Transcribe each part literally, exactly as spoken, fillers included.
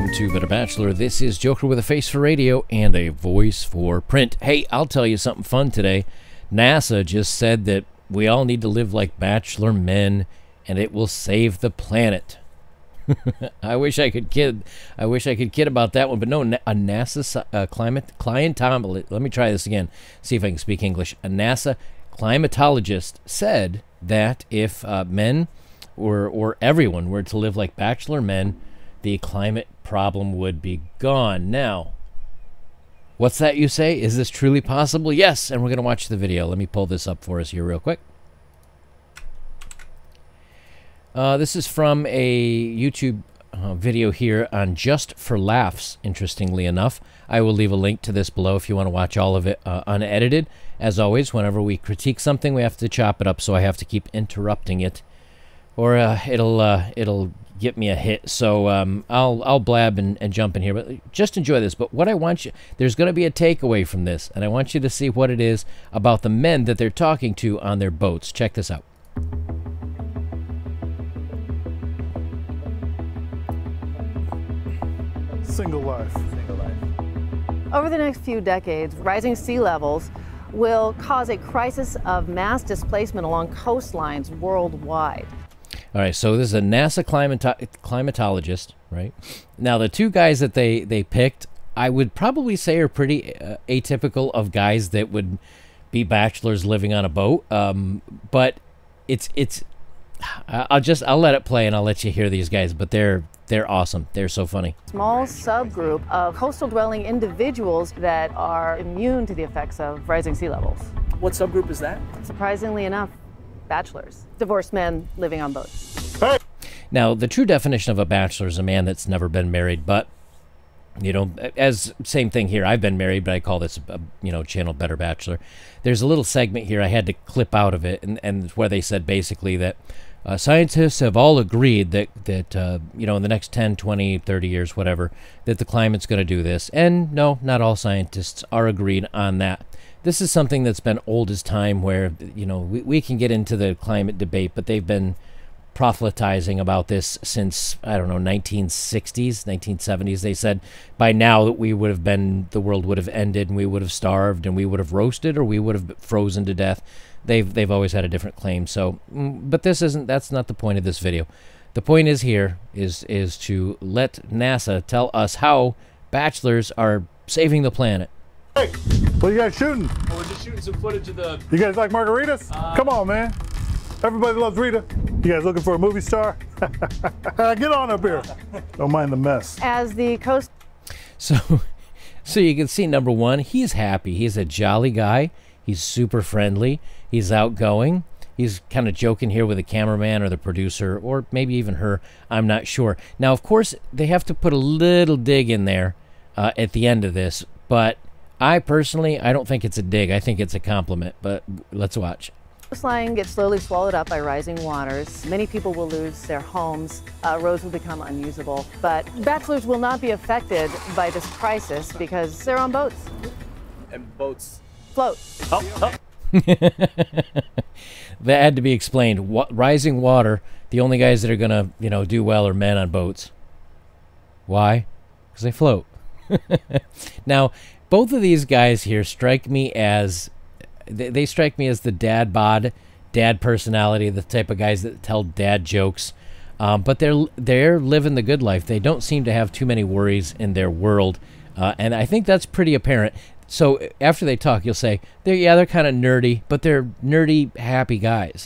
Welcome to Better Bachelor. This is Joker with a face for radio and a voice for print. Hey, I'll tell you something fun today. NASA just said that we all need to live like bachelor men and it will save the planet. I wish I could kid. I wish I could kid about that one, but no. A NASA uh, climate climatologist. Let me try this again. See if I can speak English. A NASA climatologist said that if uh, men or or everyone were to live like bachelor men, the climate problem would be gone. Now, what's that you say? Is this truly possible? Yes, and we're going to watch the video. Let me pull this up for us here real quick. Uh, this is from a YouTube uh, video here on Just for Laughs, interestingly enough. I will leave a link to this below if you want to watch all of it uh, unedited. As always, whenever we critique something, we have to chop it up, so I have to keep interrupting it, or uh, it'll uh, it'll get me a hit. So um, I'll I'll blab and, and jump in here, but just enjoy this. But what I want you, there's going to be a takeaway from this, and I want you to see what it is about the men that they're talking to on their boats. Check this out. Single life. Single life. Over the next few decades, rising sea levels will cause a crisis of mass displacement along coastlines worldwide. All right, so this is a NASA climato climatologist, right? Now, the two guys that they, they picked, I would probably say are pretty uh, atypical of guys that would be bachelors living on a boat. Um, but it's, it's, I'll just, I'll let it play and I'll let you hear these guys, but they're, they're awesome. They're so funny. Small subgroup of coastal dwelling individuals that are immune to the effects of rising sea levels. What subgroup is that? Surprisingly enough, bachelors, divorced men living on boats. Hey! Now, the true definition of a bachelor is a man that's never been married, but, you know, as same thing here. I've been married, but I call this, a, you know, channel Better Bachelor. There's a little segment here I had to clip out of it, and, and where they said basically that uh, scientists have all agreed that, that uh, you know, in the next ten, twenty, thirty years, whatever, that the climate's going to do this. And no, not all scientists are agreed on that. This is something that's been old as time where, you know, we, we can get into the climate debate, but they've been proselytizing about this since, I don't know, nineteen sixties, nineteen seventies. They said by now that we would have been, the world would have ended and we would have starved and we would have roasted or we would have frozen to death. They've, they've always had a different claim. So, but this isn't, that's not the point of this video. The point is here is, is to let NASA tell us how bachelors are saving the planet. Hey, what are you guys shooting? Oh, we're just shooting some footage of the... You guys like margaritas? Uh, Come on, man. Everybody loves Rita. You guys looking for a movie star? Get on up here. Don't mind the mess. As the coast... So, so you can see, number one, he's happy. He's a jolly guy. He's super friendly. He's outgoing. He's kind of joking here with the cameraman or the producer, or maybe even her. I'm not sure. Now, of course, they have to put a little dig in there uh, at the end of this, but I personally, I don't think it's a dig. I think it's a compliment, but let's watch. Coastline gets slowly swallowed up by rising waters. Many people will lose their homes. Uh, roads will become unusable. But bachelors will not be affected by this crisis because they're on boats. And boats float. Oh, oh. That had to be explained. Wa rising water, the only guys that are going to, you know, do well are men on boats. Why? Because they float. Now, both of these guys here strike me as, they, they strike me as the dad bod, dad personality, the type of guys that tell dad jokes. Um, but they're, they're living the good life. They don't seem to have too many worries in their world. Uh, and I think that's pretty apparent. So after they talk, you'll say, they're, yeah, they're kind of nerdy, but they're nerdy, happy guys.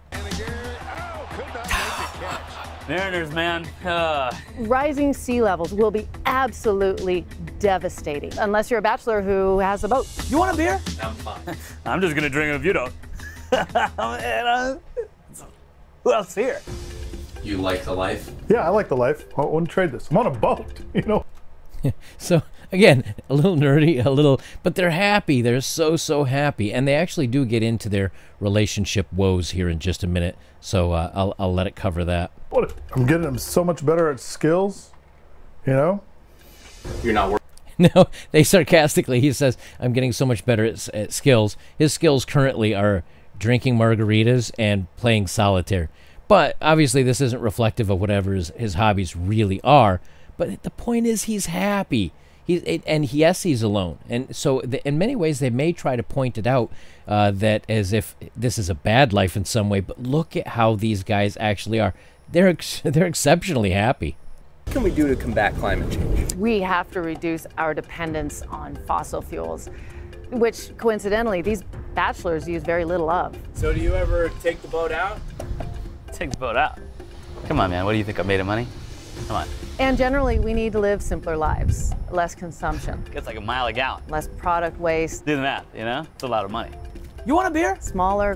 Mariners, man. Uh. Rising sea levels will be absolutely devastating, unless you're a bachelor who has a boat. You want a beer? I'm fine. I'm just going to drink it if you don't. And, uh, who else here? You like the life? Yeah, I like the life. I wouldn't trade this. I'm on a boat, you know. So, again, a little nerdy, a little, but they're happy. They're so, so happy. And they actually do get into their relationship woes here in just a minute. So uh, I'll, I'll let it cover that. What? I'm getting them so much better at skills, you know? You're not working. No, they sarcastically, he says, I'm getting so much better at, at skills. His skills currently are drinking margaritas and playing solitaire. But obviously this isn't reflective of whatever his, his hobbies really are. But the point is, he's happy. He's, and yes, he's alone. And so the, in many ways, they may try to point it out uh, that as if this is a bad life in some way. But look at how these guys actually are. They're, ex they're exceptionally happy. What can we do to combat climate change? We have to reduce our dependence on fossil fuels, which coincidentally, these bachelors use very little of. So do you ever take the boat out? Take the boat out. Come on, man. What do you think? I made of money? Come on. And generally, we need to live simpler lives, less consumption, Gets like a mile a gallon. less product waste, Do the math, you know? It's a lot of money. You want a beer? smaller.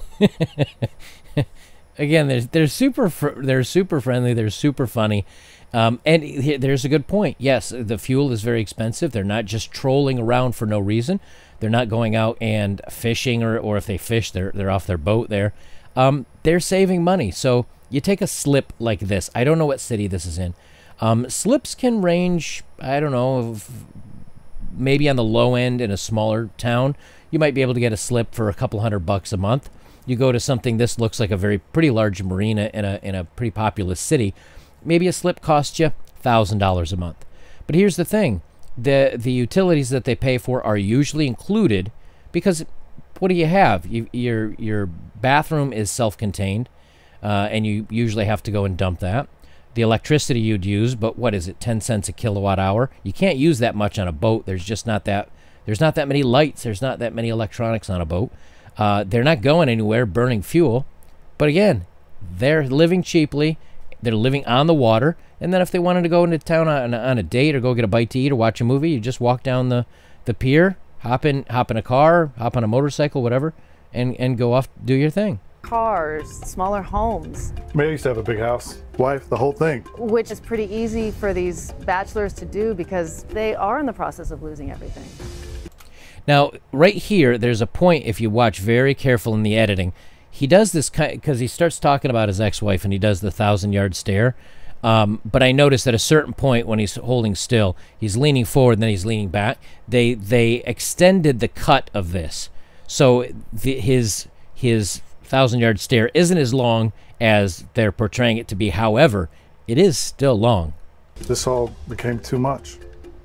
Again, they're, they're super fr they're super friendly. They're super funny. Um, and here, there's a good point. Yes, the fuel is very expensive. They're not just trolling around for no reason. They're not going out and fishing, or, or if they fish, they're, they're off their boat there. Um, they're saving money. So you take a slip like this. I don't know what city this is in. Um, slips can range, I don't know, maybe on the low end in a smaller town. You might be able to get a slip for a couple hundred bucks a month. You go to something, this looks like a very pretty large marina in a, in a pretty populous city. Maybe a slip costs you one thousand dollars a month. But here's the thing. The, the utilities that they pay for are usually included because what do you have? You, your, your bathroom is self-contained, uh, and you usually have to go and dump that. The electricity you'd use, but what is it, ten cents a kilowatt hour? You can't use that much on a boat. There's just not that, there's not that many lights. There's not that many electronics on a boat. Uh, they're not going anywhere burning fuel. But again, they're living cheaply. They're living on the water. And then if they wanted to go into town on, on a date or go get a bite to eat or watch a movie, you just walk down the, the pier, hop in, hop in a car, hop on a motorcycle, whatever, and, and go off, do your thing. Cars, smaller homes, I mean, I used to have a big house, wife, the whole thing. which is pretty easy for these bachelors to do because they are in the process of losing everything. Now, right here, there's a point, if you watch very careful in the editing, he does this kind because he starts talking about his ex-wife and he does the thousand-yard stare. Um, but I noticed at a certain point when he's holding still, he's leaning forward and then he's leaning back. They they extended the cut of this, so the, his his thousand-yard stare isn't as long as they're portraying it to be. However, it is still long. This all became too much.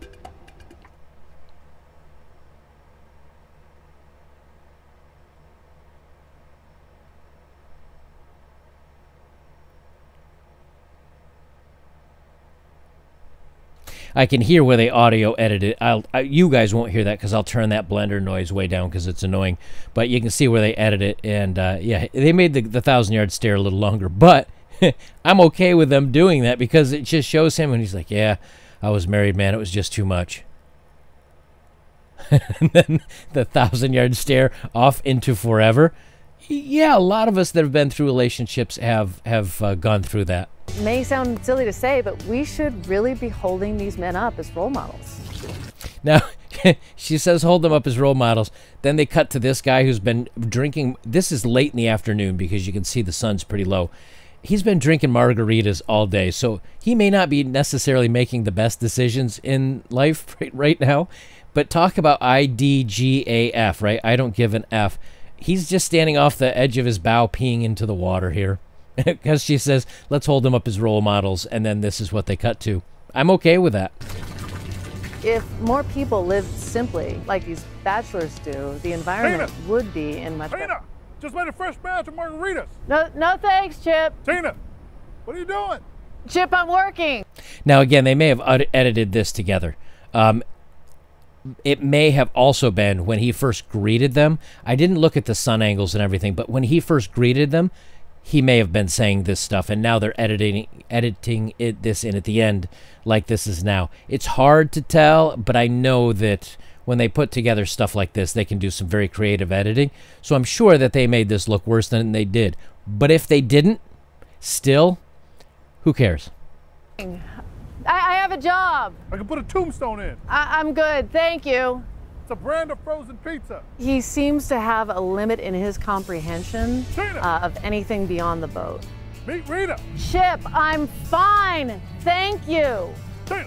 I can hear where they audio edited. I'll, I, you guys won't hear that because I'll turn that blender noise way down because it's annoying. But you can see where they edit it, and uh, yeah, they made the, the thousand-yard stare a little longer. But I'm okay with them doing that because it just shows him, and he's like, yeah, I was married, man. It was just too much. And then the thousand-yard stare off into forever. Yeah, a lot of us that have been through relationships have, have uh, gone through that. It may sound silly to say, but we should really be holding these men up as role models. Now, she says hold them up as role models. Then they cut to this guy who's been drinking. This is late in the afternoon because you can see the sun's pretty low. He's been drinking margaritas all day, so he may not be necessarily making the best decisions in life right, right now. But talk about I D G A F, right? I don't give an F. He's just standing off the edge of his bow peeing into the water here. Because she says, let's hold them up as role models, and then this is what they cut to. I'm okay with that. If more people lived simply like these bachelors do, the environment Tina! would be in much better. Tina, just made a fresh batch of margaritas. No, no thanks, Chip. Tina, what are you doing? Chip, I'm working. Now, again, they may have ed edited this together. Um, it may have also been when he first greeted them. I didn't look at the sun angles and everything, but when he first greeted them, he may have been saying this stuff, and now they're editing editing it this in at the end like this is now. It's hard to tell, but I know that when they put together stuff like this, they can do some very creative editing. So I'm sure that they made this look worse than they did. But if they didn't, still, who cares? I, I have a job. I can put a tombstone in. I, I'm good, thank you. It's a brand of frozen pizza. He seems to have a limit in his comprehension Tina! uh, of anything beyond the boat. Meet Rita. Chip, I'm fine. Thank you. Tina.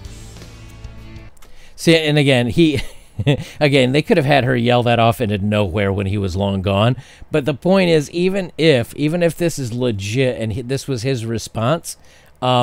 See, and again, he, again, they could have had her yell that off into nowhere when he was long gone. But the point is, even if, even if this is legit and he, this was his response, um,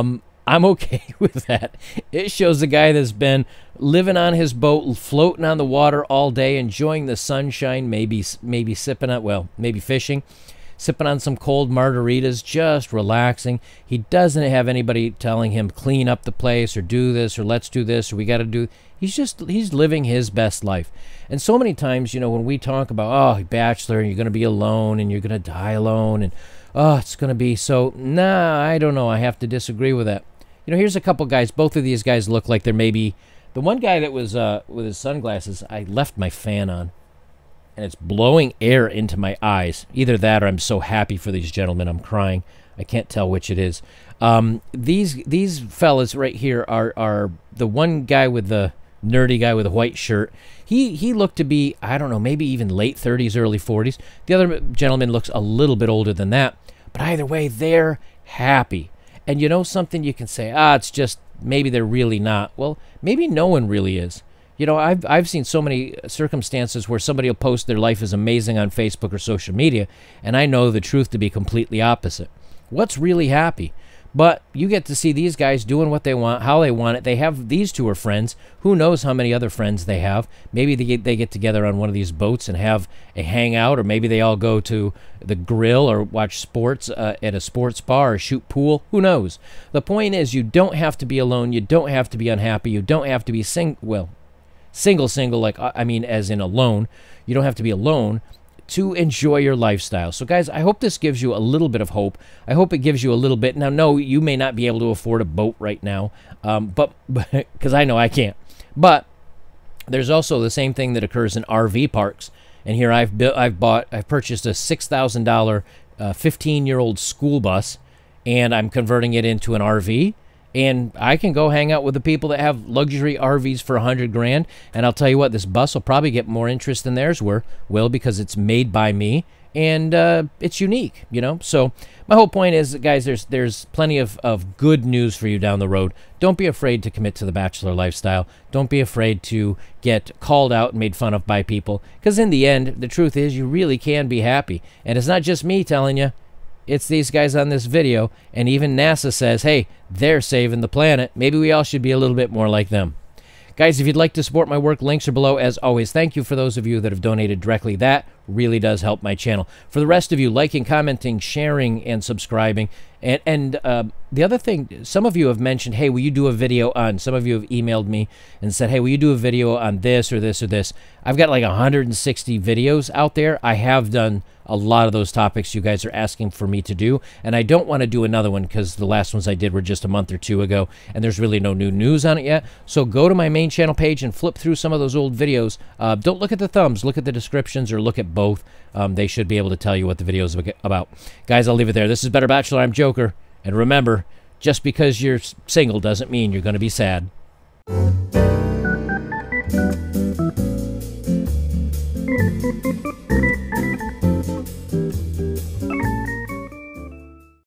I'm okay with that. It shows a guy that's been living on his boat, floating on the water all day, enjoying the sunshine, maybe maybe sipping on, well, maybe fishing, sipping on some cold margaritas, just relaxing. He doesn't have anybody telling him clean up the place or do this or let's do this or we got to do. He's just, he's living his best life. And so many times, you know, when we talk about, oh, bachelor, and you're going to be alone and you're going to die alone and, oh, it's going to be so, nah, I don't know. I have to disagree with that. You know, here's a couple guys. Both of these guys look like they're maybe, the one guy that was uh, with his sunglasses, I left my fan on. And it's blowing air into my eyes. Either that or I'm so happy for these gentlemen I'm crying. I can't tell which it is. Um, these these fellas right here are, are the one guy with the nerdy guy with a white shirt. He he looked to be, I don't know, maybe even late thirties, early forties. The other gentleman looks a little bit older than that. But either way, they're happy. And you know something, you can say, ah, it's just maybe they're really not. Well, maybe no one really is. You know, I've, I've seen so many circumstances where somebody will post their life is amazing on Facebook or social media, and I know the truth to be completely opposite. What's really happy? But you get to see these guys doing what they want, how they want it. They have, these two are friends. Who knows how many other friends they have? Maybe they get, they get together on one of these boats and have a hangout, or maybe they all go to the grill or watch sports uh, at a sports bar or shoot pool. Who knows? The point is, you don't have to be alone. You don't have to be unhappy. You don't have to be sing well, single, single, like, I mean, as in alone. You don't have to be alone to enjoy your lifestyle. So guys, I hope this gives you a little bit of hope. I hope it gives you a little bit. Now, no, you may not be able to afford a boat right now, um, but because I know I can't. But there's also the same thing that occurs in R V parks. And here I've built, I've bought, I've purchased a six thousand dollar uh, fifteen-year-old school bus, and I'm converting it into an R V. And I can go hang out with the people that have luxury R Vs for a hundred grand. And I'll tell you what, this bus will probably get more interest than theirs were. Will, because it's made by me and uh, it's unique, you know. So my whole point is, guys, there's there's plenty of, of good news for you down the road. Don't be afraid to commit to the bachelor lifestyle. Don't be afraid to get called out and made fun of by people. Because in the end, the truth is, you really can be happy. And it's not just me telling you. It's these guys on this video, and even NASA says, hey, they're saving the planet. Maybe we all should be a little bit more like them. Guys, if you'd like to support my work, links are below. As always, thank you for those of you that have donated directly. That really does help my channel. For the rest of you, liking, commenting, sharing, and subscribing. And, and uh, the other thing, some of you have mentioned, hey, will you do a video on, some of you have emailed me and said, hey, will you do a video on this or this or this? I've got like one hundred sixty videos out there. I have done a lot of those topics you guys are asking for me to do, and I don't want to do another one because the last ones I did were just a month or two ago, and there's really no new news on it yet. So go to my main channel page and flip through some of those old videos. Uh, don't look at the thumbs, look at the descriptions, or look at both. Um, they should be able to tell you what the video is about. Guys, I'll leave it there. This is Better Bachelor. I'm Joker, and remember, just because you're single doesn't mean you're going to be sad.